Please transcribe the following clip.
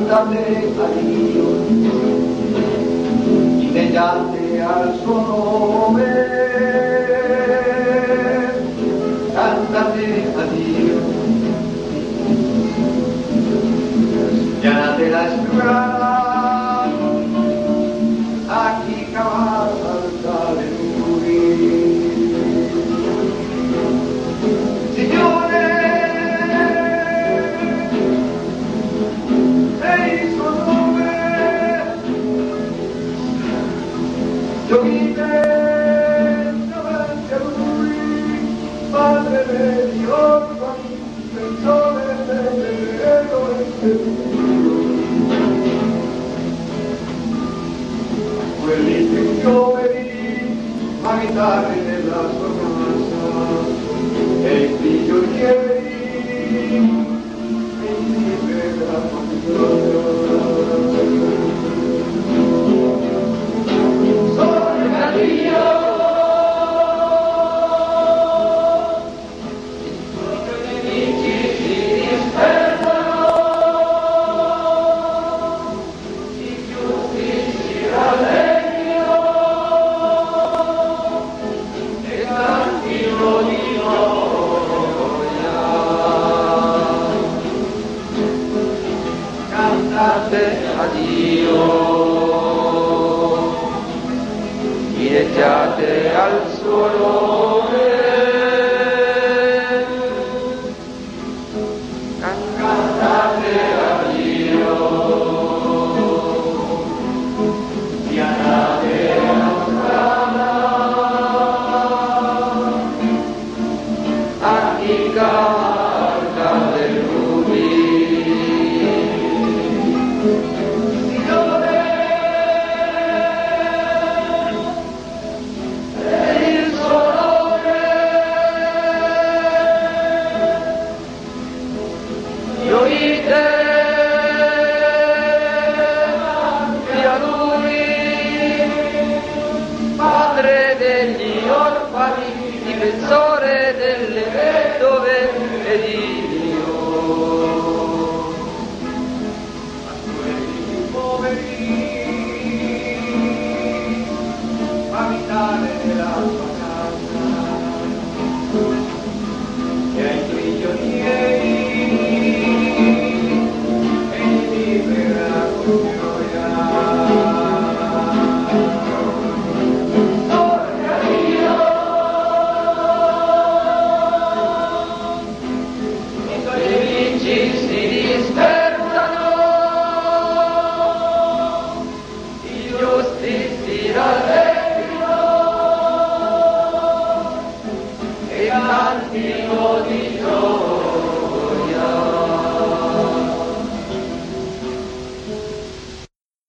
cantate a Dio, inneggiate al suo nome, cantate a Dio, spianate la strada a chi cavalca l'altare lui. Signore, il suo nome, gioite davanti a lui, padre degli orfani, difensore delle vedove e quelli più giovani, maritari nella sua casa, e i prigionieri, a Dio, inneggiate al suo nome, cantate a Dio, pianate la strada a chi cavalca del lume. Padre degli orfani, difensore delle vedove e Dio. A quelli poveri, abitare nella sua casa, e ai prigionieri, e libera con gioia. Cantino di gioia.